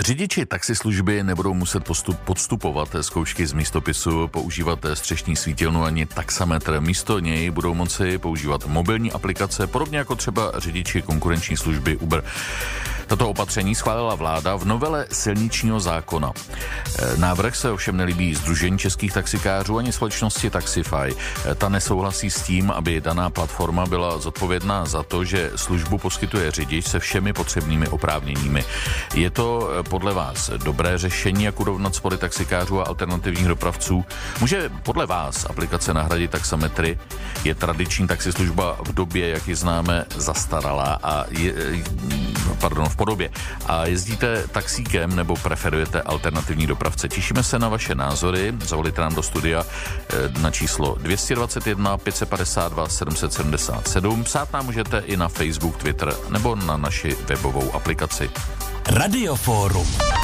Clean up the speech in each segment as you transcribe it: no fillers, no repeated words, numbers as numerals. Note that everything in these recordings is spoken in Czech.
Řidiči taxislužby nebudou muset podstupovat zkoušky z místopisu, používat střešní svítilnu ani taxametr. Místo něj budou moci používat mobilní aplikace, podobně jako třeba řidiči konkurenční služby Uber. Tato opatření schválila vláda v novele silničního zákona. Návrh se ovšem nelíbí Sdružení českých taxikářů ani společnosti Taxify. Ta nesouhlasí s tím, aby daná platforma byla zodpovědná za to, že službu poskytuje řidič se všemi potřebnými oprávněními. Je to podle vás dobré řešení, jak urovnat spory taxikářů a alternativních dopravců? Může podle vás aplikace nahradit taxametry? Je tradiční taxislužba v době, jak ji známe, zastaralá a v podobě. A jezdíte taxíkem nebo preferujete alternativní dopravce? Těšíme se na vaše názory. Zavolejte nám do studia na číslo 221 552 777. Psát nám můžete i na Facebook, Twitter nebo na naši webovou aplikaci. Radioforum.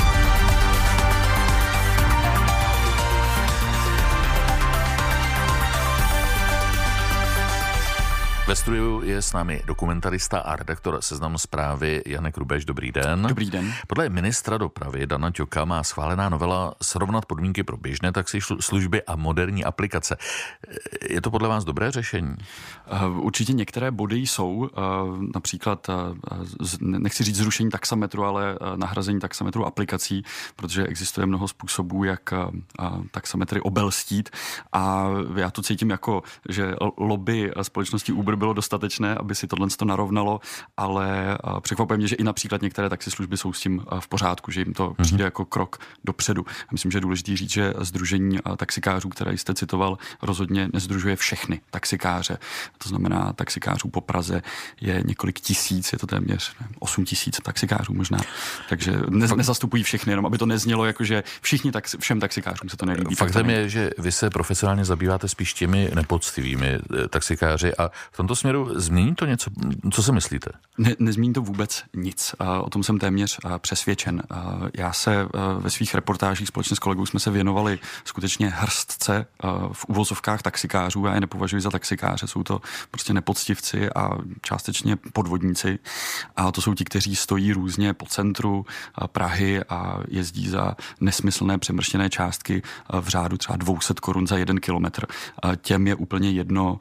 Ve studiu je s námi dokumentarista a redaktor Seznamu Zprávy Janek Rubeš. Dobrý den. Dobrý den. Podle ministra dopravy Dana Ťoka má schválená novela srovnat podmínky pro běžné taxislužby a moderní aplikace. Je to podle vás dobré řešení? Určitě některé body jsou, například, nechci říct zrušení taxametru, ale nahrazení taxametru aplikací, protože existuje mnoho způsobů, jak taxametry obelstít, a já to cítím jako, že lobby společnosti Uber bylo dostatečné, aby si tohle narovnalo, ale překvapuje mě, že i například některé taxislužby jsou s tím v pořádku, že jim to přijde jako krok dopředu. Myslím, že je důležité říct, že Sdružení taxikářů, které jste citoval, rozhodně nesdružuje všechny taxikáře. To znamená, taxikářů po Praze je několik tisíc, je to téměř 8 000 taxikářů možná. Takže nezastupují všechny, jenom aby to neznělo jako, že všem taxikářům se to nelíbí. Faktem je, že vy se profesionálně zabýváte spíš těmi nepoctivými taxikáři a v tomto směru změní to něco? Co si myslíte? Nezmění to vůbec nic. O tom jsem téměř přesvědčen. Já se ve svých reportážích společně s kolegou jsme se věnovali skutečně hrstce v uvozovkách taxikářů. Já je nepovažuji za taxikáře, jsou to prostě nepoctivci a částečně podvodníci. A to jsou ti, kteří stojí různě po centru Prahy a jezdí za nesmyslné přemrštěné částky v řádu třeba 200 korun za 1 kilometr. Těm je úplně jedno,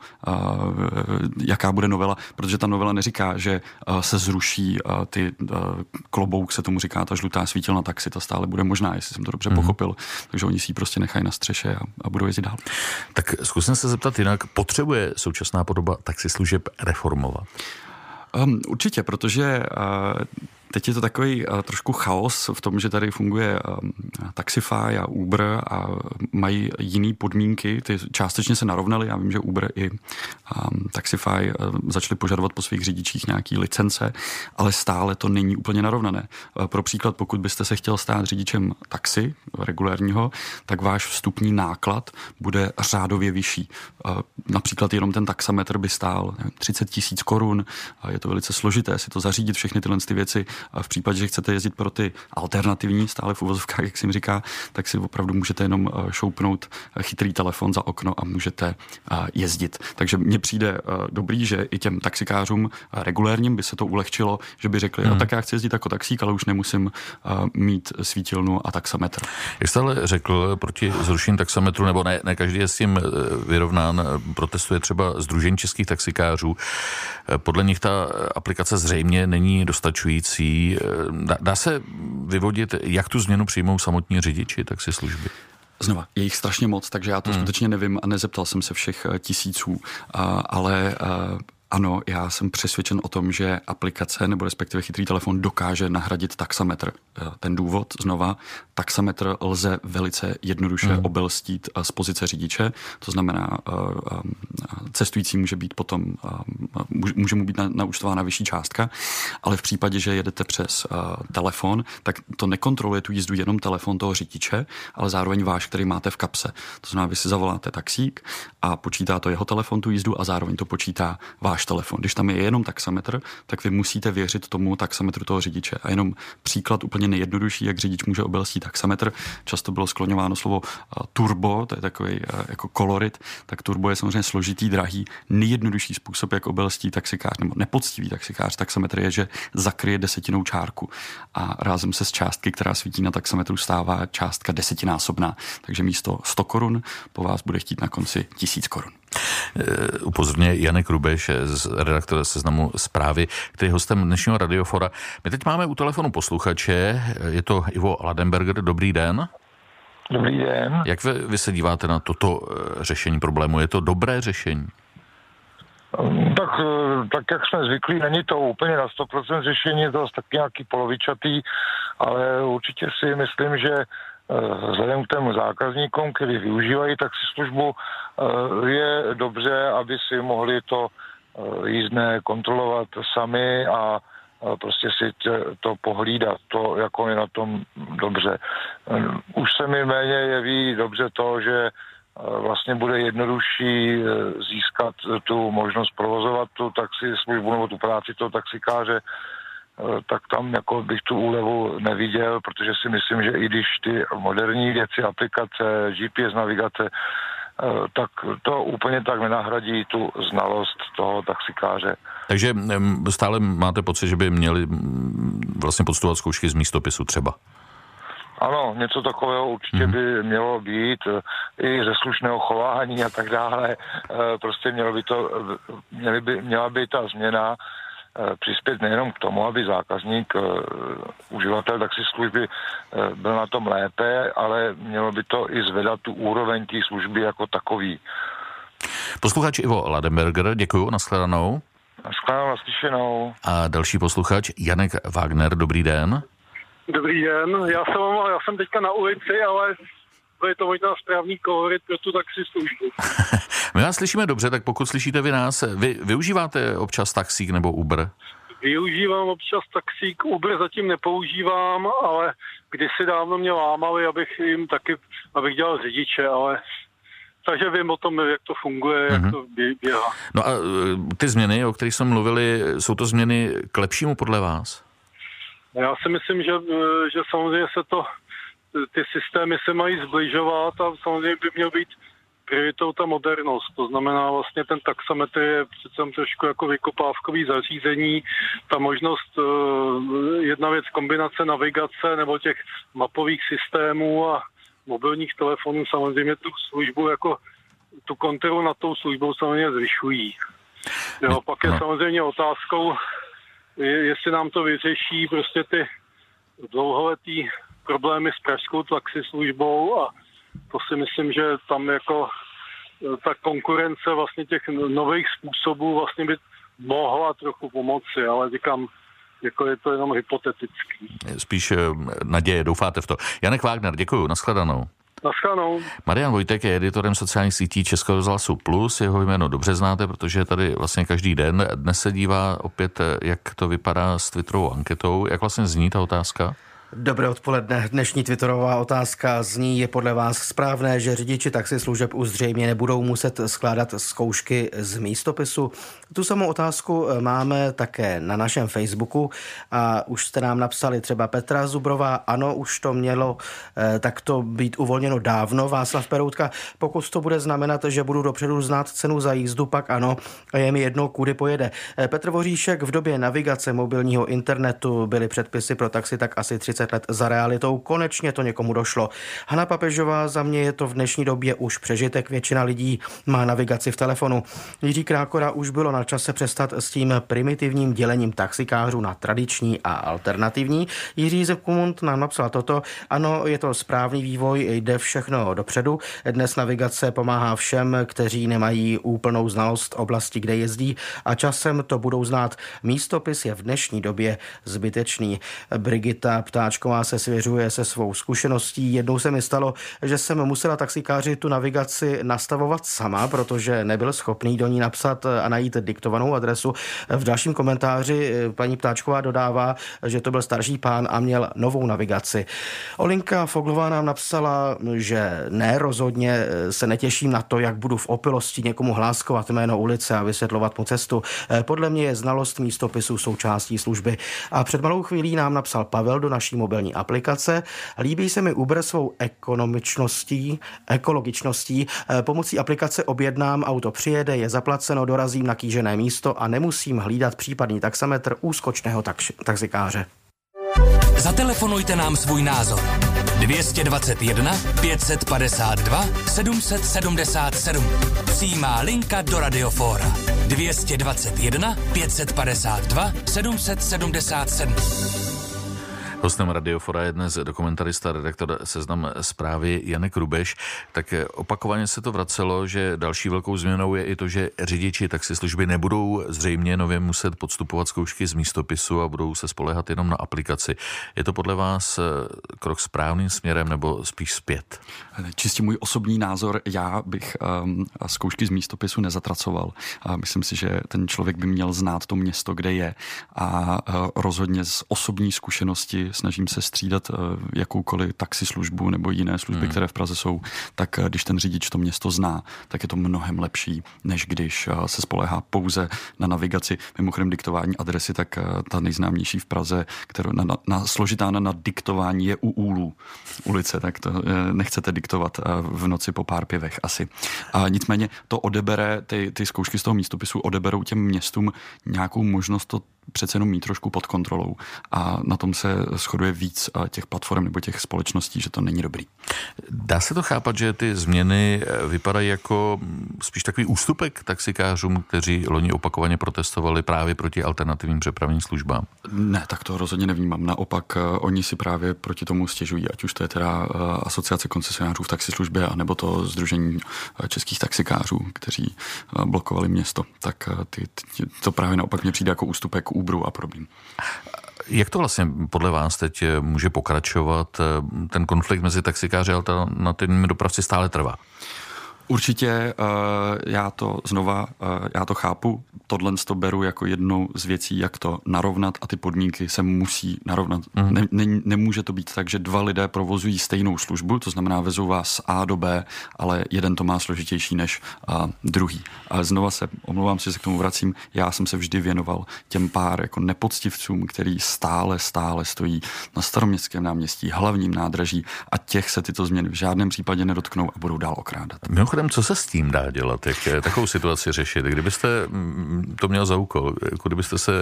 jaká bude novela, protože ta novela neříká, že se zruší ty klobouk, se tomu říká, ta žlutá svítilna taxi, ta stále bude možná, jestli jsem to dobře pochopil, takže oni si ji prostě nechají na střeše a budou jezdit dál. Tak zkusím se zeptat jinak, potřebuje současná podoba taxislužeb reformovat? Určitě, protože teď je to takový trošku chaos v tom, že tady funguje Taxify a Uber a mají jiné podmínky. Ty částečně se narovnaly. Já vím, že Uber i Taxify začaly požadovat po svých řidičích nějaký licence, ale stále to není úplně narovnané. Pro příklad, pokud byste se chtěl stát řidičem taxi regulérního, tak váš vstupní náklad bude řádově vyšší. Například jenom ten taxametr by stál 30 000 korun. Je to velice složité si to zařídit, všechny tyhle věci. A v případě, že chcete jezdit pro ty alternativní, stále v uvozovkách, jak si jim říká, tak si opravdu můžete jenom šoupnout chytrý telefon za okno a můžete jezdit. Takže mně přijde dobrý, že i těm taxikářům regulérním by se to ulehčilo, že by řekli, tak já chci jezdit jako taxík, ale už nemusím mít svítilnu a taxametr. Jak jste ale řekl, proti zrušení taxametru, nebo ne každý je s tím vyrovnán, protestuje třeba Sdružení českých taxikářů. Podle nich ta aplikace zřejmě není dostačující. Dá se vyvodit, jak tu změnu přijmou samotní řidiči taxislužby? Znova, je jich strašně moc, takže já to skutečně nevím a nezeptal jsem se všech tisíců, ale ano, já jsem přesvědčen o tom, že aplikace nebo respektive chytrý telefon dokáže nahradit taxametr. Ten důvod, znova, taxametr lze velice jednoduše obelstít z pozice řidiče, to znamená, cestující může být potom, může mu být naúčtována vyšší částka, ale v případě, že jedete přes telefon, tak to nekontroluje tu jízdu jenom telefon toho řidiče, ale zároveň váš, který máte v kapse. To znamená, vy si zavoláte taxík a počítá to jeho telefon tu jízdu a zároveň to počítá váš váš telefon. Když tam je jenom taxametr, tak vy musíte věřit tomu taxametru toho řidiče. A jenom příklad úplně nejjednodušší, jak řidič může obelstít taxametr. Často bylo skloňováno slovo turbo, to je takový jako kolorit, tak turbo je samozřejmě složitý, drahý. Nejjednodušší způsob, jak obelstí taxikář nebo nepoctivý taxikář taxametr je, že zakryje desetinou čárku a rázem se z částky, která svítí na taxametru, stává částka desetinásobná. Takže místo 100 korun po vás bude chtít na konci 1000 korun. Upozorňuje Janek Rubeš, redaktor Seznamu Zprávy, který je hostem dnešního Radiofora. My teď máme u telefonu posluchače, je to Ivo Ladenberger. Dobrý den. Dobrý den. Jak vy se díváte na toto řešení problému? Je to dobré řešení? Tak jak jsme zvyklí, není to úplně na 100% řešení, je to taky nějaký polovičatý, ale určitě si myslím, že vzhledem k těm zákazníkům, kteří využívají taxislužbu, je dobře, aby si mohli to jízdné kontrolovat sami a prostě si to pohlídat, to jako je na tom dobře. Už se mi méně jeví dobře to, že vlastně bude jednodušší získat tu možnost provozovat tu taxislužbu nebo tu práci toho taxikáře, tak tam jako bych tu úlevu neviděl, protože si myslím, že i když ty moderní věci, aplikace, GPS navigace, tak to úplně tak nenahradí tu znalost toho taxikáře. Takže stále máte pocit, že by měli vlastně podstupovat zkoušky z místopisu třeba? Ano, něco takového určitě by mělo být, i ze slušného chování a tak dále. Prostě měla by ta změna přispět nejenom k tomu, aby zákazník, uživatel taxislužby byl na tom lépe, ale mělo by to i zvedat tu úroveň té služby jako takový. Posluchač Ivo Ladenberger, děkuju, nashledanou. Nashledanou, naslyšenou. A další posluchač Janek Wagner, dobrý den. Dobrý den, já jsem teďka na ulici, ale je to možná správný kolorit pro tu taxislužbu. My vás slyšíme dobře, tak pokud slyšíte vy nás, vy využíváte občas taxík nebo Uber? Využívám občas taxík, Uber zatím nepoužívám, ale kdysi dávno mě lámali, abych dělal řidiče, ale takže vím o tom, jak to funguje, jak to běhá. No a ty změny, o kterých jsme mluvili, jsou to změny k lepšímu podle vás? Já si myslím, že samozřejmě ty systémy se mají zbližovat a samozřejmě by měl být prioritou ta modernost. To znamená vlastně ten taxametr je přece trošku jako vykopávkový zařízení. Ta možnost, jedna věc, kombinace navigace nebo těch mapových systémů a mobilních telefonů samozřejmě tu službu jako tu kontrolu nad tou službou samozřejmě zvyšují. Jo, pak je samozřejmě otázkou, jestli nám to vyřeší prostě ty dlouholetý problémy s pražskou taxislužbou a to si myslím, že tam jako ta konkurence vlastně těch nových způsobů vlastně by mohla trochu pomoci, ale říkám, jako je to jenom hypotetický. Spíš naděje, doufáte v to. Janek Wagner, děkuju, nashledanou. Nashledanou. Marian Vojtek je editorem sociálních sítí Českého rozhlasu Plus, jeho jméno dobře znáte, protože je tady vlastně každý den. Dnes se dívá opět, jak to vypadá s Twitterovou anketou. Jak vlastně zní ta otázka? Dobré odpoledne. Dnešní twitterová otázka zní: je podle vás správné, že řidiči taxislužeb už zřejmě nebudou muset skládat zkoušky z místopisu? Tu samou otázku máme také na našem Facebooku a už jste nám napsali třeba Petra Zubrová, ano, už to mělo takto být uvolněno dávno. Václav Peroutka, pokud to bude znamenat, že budu dopředu znát cenu za jízdu, pak ano, a je mi jedno, kudy pojede. Petr Voříšek, v době navigace mobilního internetu byly předpisy pro taxi tak asi 30 let za realitou, konečně to někomu došlo. Hana Papežová, za mě je to v dnešní době už přežitek, většina lidí má navigaci v telefonu. Jiří Krákora, už bylo na čase přestat s tím primitivním dělením taxikářů na tradiční a alternativní. Jiří Zepkumund nám napsal toto: ano, je to správný vývoj, jde všechno dopředu. Dnes navigace pomáhá všem, kteří nemají úplnou znalost oblasti, kde jezdí, a časem to budou znát. Místopis je v dnešní době zbytečný. Brigita ptá Ptáčková se svěřuje se svou zkušeností. Jednou se mi stalo, že jsem musela taxikáři tu navigaci nastavovat sama, protože nebyl schopný do ní napsat a najít diktovanou adresu. V dalším komentáři paní Ptáčková dodává, že to byl starší pán a měl novou navigaci. Olinka Foglová nám napsala, že ne, rozhodně se netěším na to, jak budu v opilosti někomu hláskovat jméno ulice a vysvětlovat mu cestu. Podle mě je znalost místopisu součástí služby. A před malou chvílí nám napsal Pavel do naší mobilní aplikace. Líbí se mi Uber svou ekologičností. Pomocí aplikace objednám, auto přijede, je zaplaceno, dorazím na kýžené místo a nemusím hlídat případný taxametr u skočného taxikáře. Zatelefonujte nám svůj názor. 221 552 777. Přímá linka do Radiofóra. 221 552 777. Hostem Radiofora je dnes dokumentarista, redaktor Seznam Zprávy Janek Rubeš. Tak opakovaně se to vracelo, že další velkou změnou je i to, že řidiči taxislužby nebudou zřejmě nově muset podstupovat zkoušky z místopisu a budou se spoléhat jenom na aplikaci. Je to podle vás krok správným směrem nebo spíš zpět? Čistě můj osobní názor, já bych zkoušky z místopisu nezatracoval. Myslím si, že ten člověk by měl znát to město, kde je, a rozhodně z osobní zkušenosti snažím se střídat jakoukoliv taxislužbu nebo jiné služby, které v Praze jsou, tak když ten řidič to město zná, tak je to mnohem lepší, než když se spoléhá pouze na navigaci. Mimochodem diktování adresy, tak ta nejznámější v Praze, kterou složitá na diktování, je u Úlů ulice, tak to nechcete diktovat v noci po pár pivech asi. A nicméně to odebere, ty zkoušky z toho místopisu odeberou těm městům nějakou možnost to přece jenom mít trošku pod kontrolou, a na tom se shoduje víc těch platform nebo těch společností, že to není dobrý. Dá se to chápat, že ty změny vypadají jako spíš takový ústupek taxikářům, kteří loni opakovaně protestovali právě proti alternativním přepravním službám? Ne, tak to rozhodně nevnímám. Naopak, oni si právě proti tomu stěžují, ať už to je teda Asociace koncesionářů v taxislužbě, anebo to Sdružení českých taxikářů, kteří blokovali město. Tak to právě naopak mě přijde jako ústupek Uberu a podobně. Jak to vlastně podle vás teď může pokračovat? Ten konflikt mezi taxikáři a alternativními dopravci stále trvá? Určitě, já to chápu, tohle to beru jako jednu z věcí, jak to narovnat, a ty podmínky se musí narovnat. Nemůže to být tak, že dva lidé provozují stejnou službu, to znamená vezou vás z A do B, ale jeden to má složitější než druhý. A znova omlouvám se, že se k tomu vracím, já jsem se vždy věnoval těm pár jako nepoctivcům, který stále stojí na Staroměstském náměstí, hlavním nádraží, a těch se tyto změny v žádném případě nedotknou a budou dál okrádat. Mimochodem, co se s tím dá dělat? Jak takovou situaci řešit? Kdybyste to měl za úkol, kdybyste se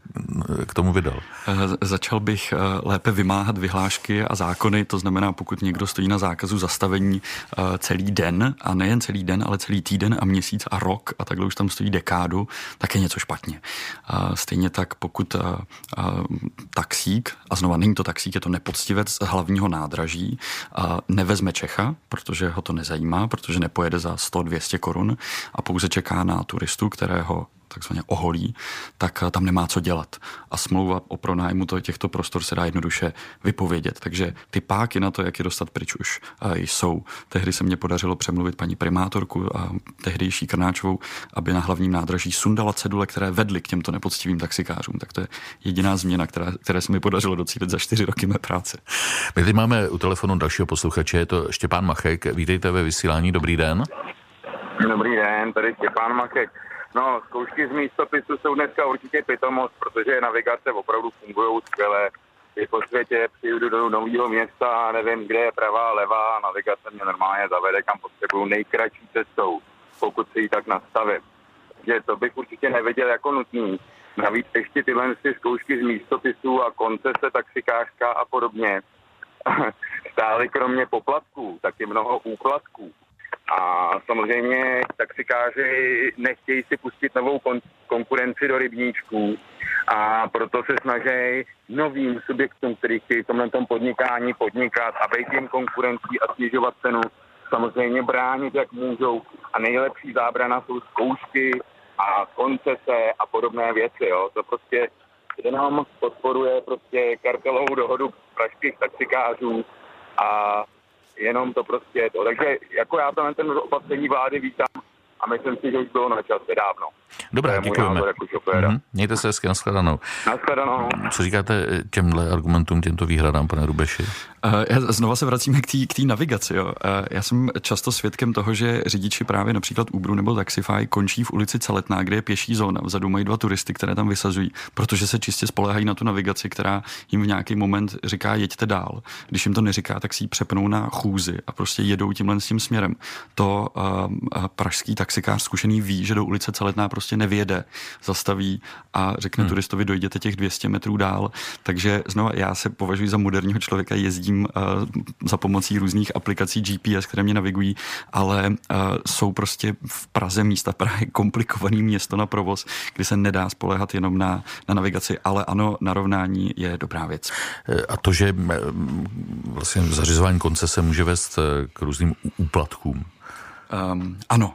k tomu vydal? Začal bych lépe vymáhat vyhlášky a zákony, to znamená, pokud někdo stojí na zákazu zastavení celý den, a nejen celý den, ale celý týden a měsíc a rok, a takhle už tam stojí dekádu, tak je něco špatně. Stejně tak, pokud taxík, a znova není to taxík, je to nepoctivec z hlavního nádraží, nevezme Čecha, protože ho to nezajímá, protože nepojede za 100-200 korun a pouze čeká na turistu, kterého takzvaně oholí, tak tam nemá co dělat. A smlouva o pronájmu těchto prostor se dá jednoduše vypovědět. Takže ty páky na to, jak je dostat pryč, už jsou. Tehdy se mně podařilo přemluvit paní primátorku a tehdejší Krnáčovou, aby na hlavním nádraží sundala cedule, které vedly k těmto nepoctivým taxikářům. Tak to je jediná změna, které se mi podařilo docílit za 4 roky mé práce. My teď máme u telefonu dalšího posluchače, je to Štěpán Machek. Vítejte ve vysílání, dobrý den. Dobrý den, tady Štěpán Machek. No, zkoušky z místopisu jsou dneska určitě pitomost, protože navigace opravdu fungují skvěle. I po světě přijdu do nového města a nevím, kde je pravá, levá, a navigace mě normálně zavede, kam potřebuju nejkratší cestou, pokud si ji tak nastavím. Takže to bych určitě neviděl jako nutný. Navíc ještě tyhle zkoušky z místopisů a koncese taxikářská a podobně stály kromě poplatků taky mnoho úplatků. A samozřejmě taxikáři nechtějí si pustit novou konkurenci do rybníčků, a proto se snaží novým subjektům, kteří chtějí v tomhle podnikání podnikat a být jim konkurencí a snižovat cenu, samozřejmě bránit, jak můžou. A nejlepší zábrana jsou zkoušky a koncese a podobné věci. Jo. To prostě jenom podporuje prostě kartelovou dohodu pražských taxikářů a jenom to prostě je to. Takže jako já ten opatření vlády vítám a myslím si, že už bylo na čase dávno. Dobrá, děkujeme. Mějte se hezky, nashledanou. Nashledanou. Co říkáte těmhle argumentům, těmto výhradám, pane Rubeši? Znova se vracíme k té navigaci. Jo. Já jsem často svědkem toho, že řidiči právě například Uberu nebo Taxify končí v ulici Celetná, kde je pěší zóna. Vzadu mají 2 turisty, které tam vysazují, protože se čistě spoléhají na tu navigaci, která jim v nějaký moment říká jeďte dál. Když jim to neříká, tak si ji přepnou na chůzi a prostě jedou tímhle s tím směrem. To pražský taxikář zkušený ví, že do ulice Celetná prostě nevyjede, zastaví a řekne turistovi dojděte těch 200 metrů dál. Takže znova já se považuji za moderního člověka, jezdím za pomocí různých aplikací GPS, které mě navigují, ale jsou prostě v Praze místa. Praha je komplikovaný město na provoz, kdy se nedá spoléhat jenom na navigaci, ale ano, narovnání je dobrá věc. A to, že vlastně zařizování koncese může vést k různým úplatkům? Ano.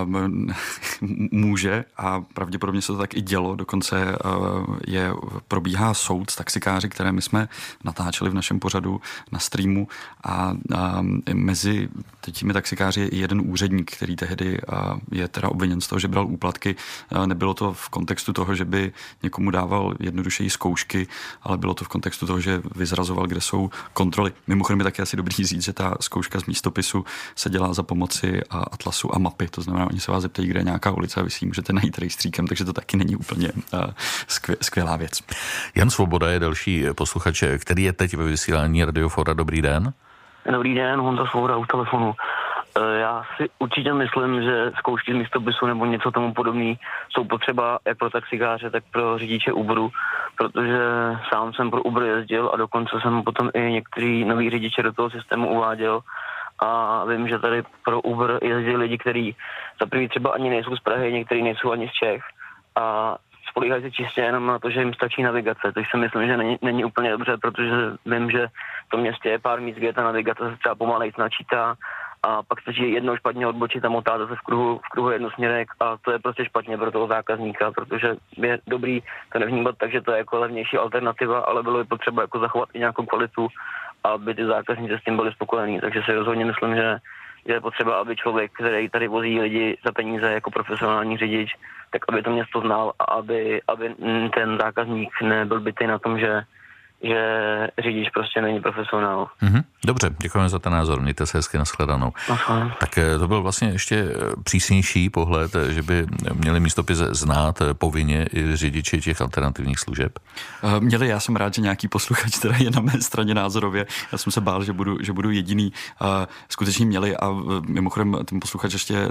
Může a pravděpodobně se to tak i dělo, dokonce probíhá soud s taxikáři, které my jsme natáčeli v našem pořadu na streamu a mezi těmi taxikáři je i jeden úředník, který tehdy je teda obviněn z toho, že bral úplatky. Nebylo to v kontextu toho, že by někomu dával jednodušeji zkoušky, ale bylo to v kontextu toho, že vyzrazoval, kde jsou kontroly. Mimochodem je taky asi dobrý říct, že ta zkouška z místopisu se dělá za pomoci atlasu a mapy. To znamená, oni se vás zeptají, kde je nějaká ulice a vy si ji můžete najít rejstříkem, takže to taky není úplně skvělá věc. Jan Svoboda je další posluchač, který je teď ve vysílání Radio Fora. Dobrý den. Dobrý den, Honza Svoboda u telefonu. Já si určitě myslím, že zkoušky z místopisu nebo něco tomu podobný jsou potřeba jak pro taxikáře, tak pro řidiče Uberu, protože sám jsem pro Uber jezdil a dokonce jsem potom i některý nový řidiče do toho systému uváděl. A vím, že tady pro Uber jezdí lidi, kteří za první třeba ani nejsou z Prahy, někteří nejsou ani z Čech a spolíhají se čistě jenom na to, že jim stačí navigace, což si myslím, že není úplně dobře, protože vím, že v tom městě je pár míst, kde ta navigace se třeba pomalejc načítá a pak stačí jednou špatně odbočit a motáte se v kruhu jednosměrek a to je prostě špatně pro toho zákazníka, protože je dobrý to nevnímat tak, že to je jako levnější alternativa, ale bylo by potřeba jako zachovat i nějakou kvalitu, aby ty zákazníci s tím byli spokojení. Takže si rozhodně myslím, že je potřeba, aby člověk, který tady vozí lidi za peníze jako profesionální řidič, tak aby to město znal a aby ten zákazník nebyl bitý na tom, že řidič prostě není profesionál. Dobře, děkujeme za ten názor. Mějte se hezky, nashledanou. Tak to byl vlastně ještě přísnější pohled, že by měli místopis znát povinně i řidiči těch alternativních služeb. Měli, já jsem rád, že nějaký posluchač, který je na mé straně názorově. Já jsem se bál, že budu jediný. Skutečně měli a mimochodem ten posluchač ještě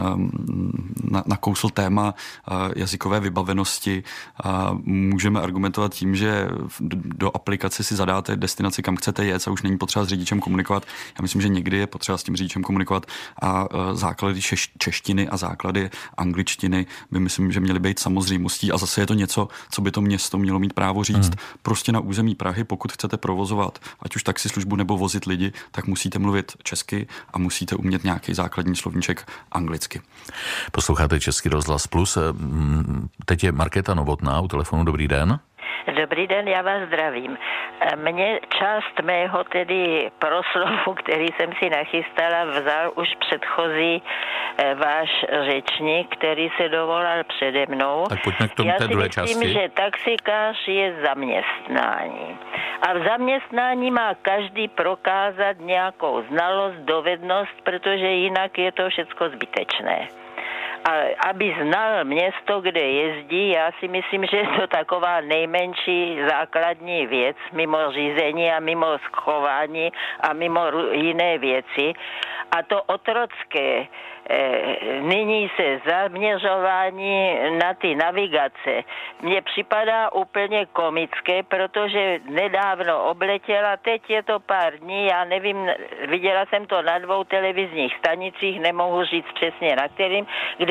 nakousl téma jazykové vybavenosti. Můžeme argumentovat tím, že do aplikace si zadáte destinaci, kam chcete jet a už není potřeba s řidičem komunikovat. Já myslím, že někdy je potřeba s tím řidičem komunikovat a základy češtiny a základy angličtiny by myslím, že měly být samozřejmostí a zase je to něco, co by to město mělo mít právo říct. Prostě na území Prahy, pokud chcete provozovat ať už taxislužbu nebo vozit lidi, tak musíte mluvit česky a musíte umět nějaký základní slovníček anglicky. Posloucháte Český rozhlas Plus. Teď je Markéta Novotná u telefonu. Dobrý den. Dobrý den, já vás zdravím. Mě část mého tedy proslovu, který jsem si nachystala, vzal už předchozí váš řečník, který se dovolal přede mnou. Tak pojďme k tomu té druhé části. Já si myslím, že taxikář je zaměstnání. A v zaměstnání má každý prokázat nějakou znalost, dovednost, protože jinak je to všecko zbytečné. A aby znal město, kde jezdí, já si myslím, že je to taková nejmenší základní věc mimo řízení a mimo schování a mimo jiné věci. A to otrocké nyní se zaměřování na ty navigace mně připadá úplně komické, protože nedávno obletěla, teď je to pár dní, já nevím, viděla jsem to na 2 televizních stanicích, nemohu říct přesně na kterým, kde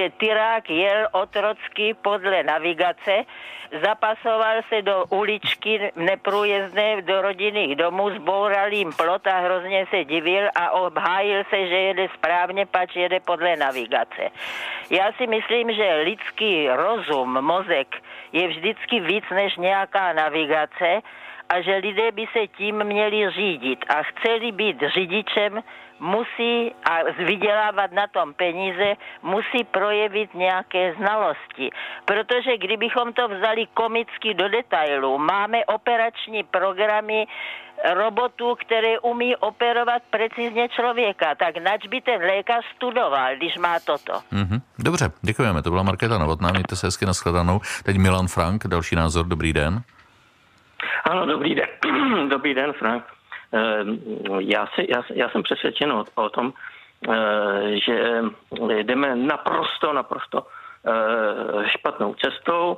že tyrák jel otrocky podle navigace, zapasoval se do uličky neprůjezdné do rodinných domů, zboural jim plot a hrozně se divil a obhájil se, že jede správně, pač jede podle navigace. Já si myslím, že lidský rozum, mozek je vždycky víc než nějaká navigace a že lidé by se tím měli řídit a chceli být řidičem, musí a vydělávat na tom peníze, musí projevit nějaké znalosti. Protože kdybychom to vzali komicky do detailu, máme operační programy robotů, které umí operovat precizně člověka, tak nač by ten lékař studoval, když má toto. Dobře, děkujeme. To byla Markéta Novotná, mějte se hezky, nashledanou. Teď Milan Frank, další názor, dobrý den. Ano, dobrý den. Dobrý den, Frank. Já jsem přesvědčen o tom, že jdeme naprosto špatnou cestou,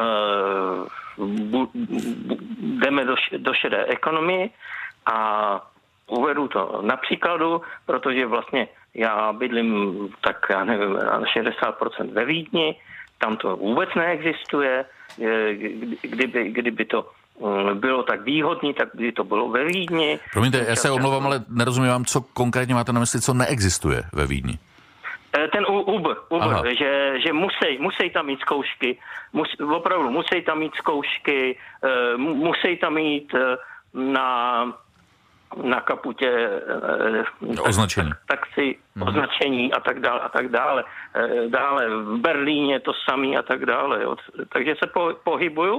jdeme do šedé ekonomie a uvedu to na příkladu, protože vlastně já bydlím tak, já nevím, na 60% ve Vídni, tam to vůbec neexistuje, kdyby to bylo tak výhodný, tak by to bylo ve Vídni. Promiňte, já se omlouvám, ale nerozumím vám, co konkrétně máte na mysli, co neexistuje ve Vídni. Ten Uber, že musí tam mít zkoušky, opravdu musí tam mít zkoušky, musí tam mít na kaputě označení. Taxi, označení a tak dále. Dále v Berlíně to samé a tak dále. Jo. Takže se pohybuju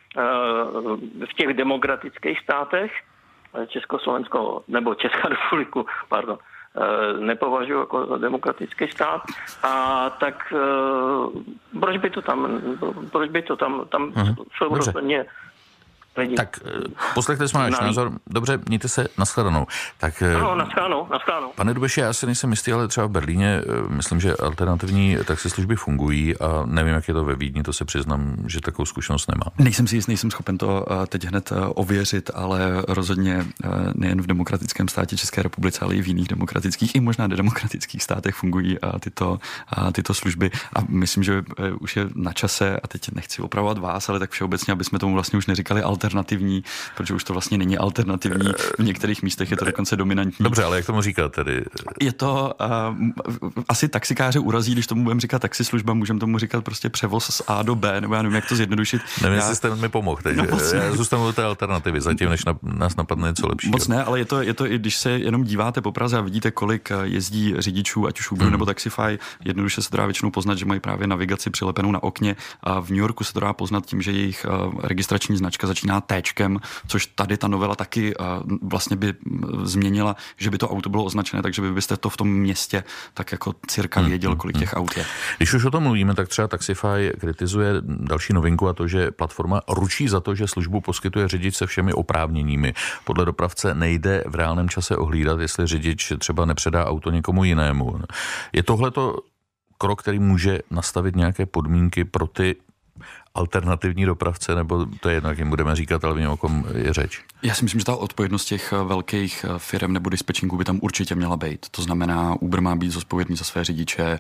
v těch demokratických státech, Československo nebo Česká republiku, nepovažuji jako za demokratický stát, a tak proč by to tam jsou rozhodně lidi. Tak poslechli jsme náš názor. Dobře, mějte se, nashledanou. Tak, nashledanou. Pane Dubeši, já si nejsem jistý, ale třeba v Berlíně myslím, že alternativní taxislužby fungují a nevím, jak je to ve Vídni, to se přiznám, že takovou zkušenost nemám. Nejsem si jist, nejsem schopen to teď hned ověřit, ale rozhodně nejen v demokratickém státě České republice, ale i v jiných demokratických i možná nedemokratických státech fungují tyto služby a myslím, že už je na čase, a teď nechci opravovat vás, ale tak všeobecně, aby jsme tomu vlastně už neříkali alternativní, protože už to vlastně není alternativní. V některých místech je to dokonce dominantní. Dobře, ale jak tomu říkat tedy? Je to asi taxikáře urazí, když tomu budeme říkat taxislužba, můžeme tomu říkat prostě převoz z A do B, nebo já nevím, jak to zjednodušit. Nevím, jestli jste mi pomohl, takže já zůstanu do té alternativy, zatím, než nás napadne něco lepšího. Moc ne, ale je to i když se jenom díváte po Praze a vidíte, kolik jezdí řidičů, ať už Uber nebo Taxify, jednoduše se to dá většinou poznat, že mají právě navigaci přilepenou na okně, a v New Yorku se to dá poznat tím, že jejich registrační značka začíná Téčkem, což tady ta novela taky vlastně by změnila, že by to auto bylo označené, takže byste to v tom městě tak jako cirka věděl, kolik těch aut je. Když už o tom mluvíme, tak třeba Taxify kritizuje další novinku, a to, že platforma ručí za to, že službu poskytuje řidič se všemi oprávněními. Podle dopravce nejde v reálném čase ohlídat, jestli řidič třeba nepředá auto někomu jinému. Je tohleto krok, který může nastavit nějaké podmínky pro ty alternativní dopravce, nebo to je jedno, jak jim budeme říkat, ale vím, o kom je řeč? Já si myslím, že ta odpovědnost těch velkých firm nebo dispečingů by tam určitě měla být. To znamená, Uber má být zodpovědný za své řidiče,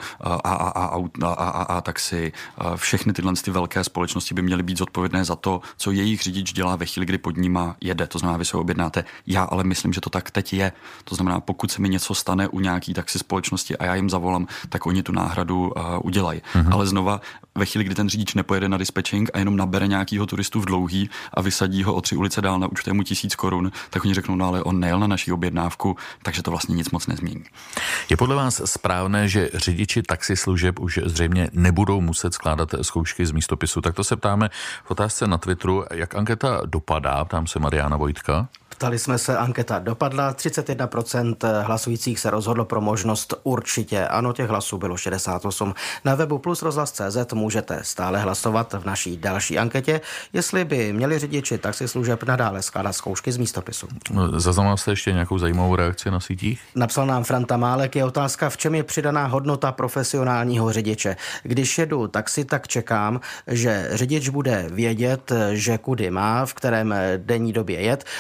a taxi, všechny tyhle ty velké společnosti by měly být zodpovědné za to, co jejich řidič dělá ve chvíli, kdy pod nima jede. To znamená, vy se objednáte. Já ale myslím, že to tak teď je. To znamená, pokud se mi něco stane u nějaký taxi společnosti a já jim zavolám, tak oni tu náhradu udělají. Ale znova, ve chvíli, kdy ten řidič nepojede na dispečing a jenom nabere nějakýho turistu v Dlouhý a vysadí ho o 3 ulice dál na účtu 1000 korun, tak oni řeknou, no ale on nejel na naší objednávku, takže to vlastně nic moc nezmění. Je podle vás správné, že řidiči taxislužeb už zřejmě nebudou muset skládat zkoušky z místopisu? Tak to se ptáme v otázce na Twitteru. Jak anketa dopadá? Ptám se Mariana Vojtka. Ptali jsme se, anketa dopadla, 31% hlasujících se rozhodlo pro možnost určitě. Ano, těch hlasů bylo 68. Na webu Plus rozhlas.cz můžete stále hlasovat v naší další anketě, jestli by měli řidiči taxislužeb nadále skládat zkoušky z místopisu. Zaznamenal jste ještě nějakou zajímavou reakci na sítích? Napsal nám Franta Málek, je otázka, v čem je přidaná hodnota profesionálního řidiče. Když jedu taxi, tak čekám, že řidič bude vědět, že kudy má, v kterém denní době jet, aby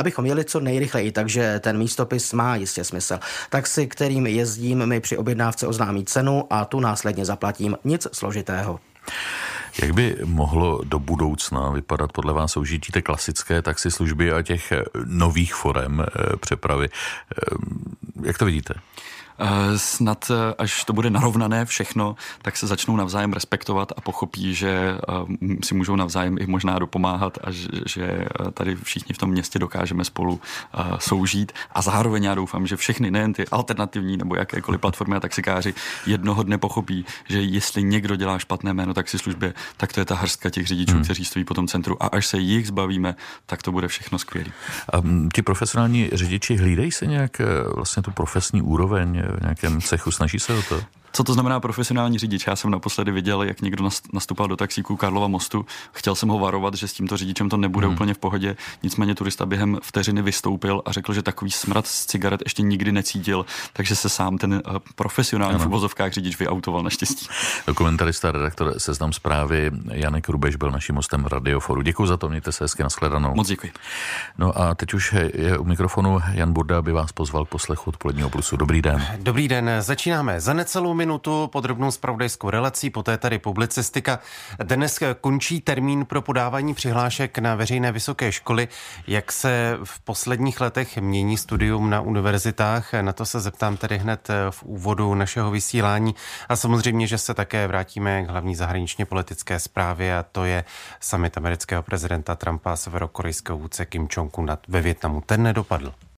abychom jeli co nejrychleji, takže ten místopis má jistě smysl. Taxi, kterým jezdím, mi při objednávce oznámí cenu a tu následně zaplatím. Nic složitého. Jak by mohlo do budoucna vypadat podle vás soužití té klasické taxislužby a těch nových forem přepravy? Jak to vidíte? Snad, až to bude narovnané všechno, tak se začnou navzájem respektovat a pochopí, že si můžou navzájem i možná dopomáhat a že tady všichni v tom městě dokážeme spolu soužít. A zároveň já doufám, že všechny, nejen ty alternativní nebo jakékoliv platformy a taxikáři, jednoho dne pochopí, že jestli někdo dělá špatné jméno taxislužbě, tak to je ta hrstka těch řidičů, kteří stojí po tom centru. A až se jich zbavíme, tak to bude všechno skvělé. A ti profesionální řidiči hlídají se nějak vlastně tu profesní úroveň v nějakém cechu, snaží se o to? Co to znamená profesionální řidič? Já jsem naposledy viděl, jak někdo nastupoval do taxíku Karlova mostu. Chtěl jsem ho varovat, že s tímto řidičem to nebude úplně v pohodě. Nicméně turista během vteřiny vystoupil a řekl, že takový smrad z cigaret ještě nikdy necítil, takže se sám ten profesionální v uvozovkách řidič vyautoval naštěstí. Dokumentarista a redaktor Seznam Zprávy Janek Rubeš byl naším hostem Radioforu. Děkuji za to, mějte se hezky, nashledanou. Moc děkuji. No a teď už je u mikrofonu Jan Burda, aby vás pozval k poslechu Odpoledního plusu. Dobrý den. Dobrý den, začínáme za necelou minutu podrobnou zpravodajskou relací, poté tady publicistika. Dnes končí termín pro podávání přihlášek na veřejné vysoké školy. Jak se v posledních letech mění studium na univerzitách? Na to se zeptám tedy hned v úvodu našeho vysílání. A samozřejmě, že se také vrátíme k hlavní zahraničně politické zprávě, a to je summit amerického prezidenta Trumpa a severokorejského vůdce Kim Jong-una ve Vietnamu. Ten nedopadl.